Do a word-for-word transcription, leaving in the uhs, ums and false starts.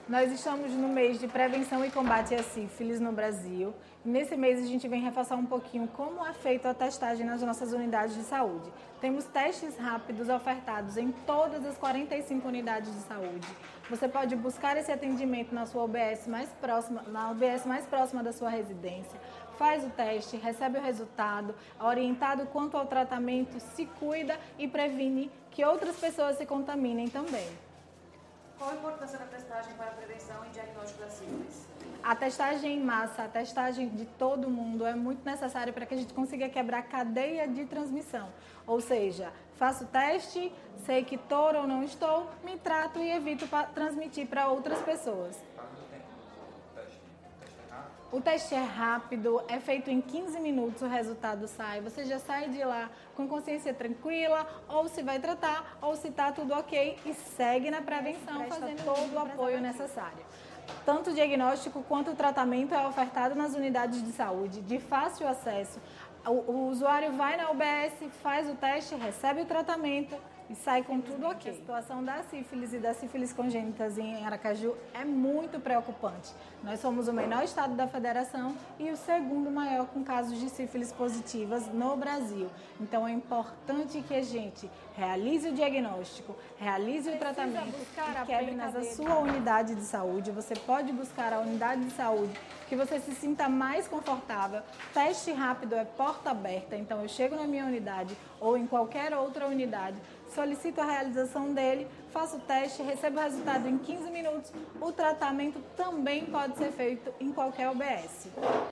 Nós estamos no mês de prevenção e combate à sífilis no Brasil. Nesse mês a gente vem reforçar um pouquinho como é feita a testagem nas nossas unidades de saúde. Temos testes rápidos ofertados em todas as quarenta e cinco unidades de saúde. Você pode buscar esse atendimento na sua U B S mais próxima, na U B S mais próxima da sua residência. Faz o teste, recebe o resultado, é orientado quanto ao tratamento, se cuida e previne que outras pessoas se contaminem também. Qual a importância da testagem para a prevenção e diagnóstico da sífilis? A testagem em massa, a testagem de todo mundo é muito necessária para que a gente consiga quebrar a cadeia de transmissão. Ou seja, faço o teste, sei que estou ou não estou, me trato e evito pra transmitir para outras pessoas. O teste é rápido, é feito em quinze minutos, o resultado sai. Você já sai de lá com consciência tranquila, ou se vai tratar, ou se está tudo ok e segue na prevenção, fazendo todo o apoio necessário. Tanto o diagnóstico quanto o tratamento é ofertado nas unidades de saúde, de fácil acesso. O, o usuário vai na U B S, faz o teste, recebe o tratamento e sai com tudo ok. A situação da sífilis e da sífilis congênitas em Aracaju é muito preocupante. Nós somos o menor estado da federação e o segundo maior com casos de sífilis positivas no Brasil. Então é importante que a gente realize o diagnóstico, realize o tratamento e quebre na sua unidade de saúde. Você pode buscar a unidade de saúde que você se sinta mais confortável. Teste rápido é porta aberta, então eu chego na minha unidade ou em qualquer outra unidade, solicito a realização dele, faço o teste, recebo o resultado em quinze minutos. O tratamento também pode ser feito em qualquer U B S.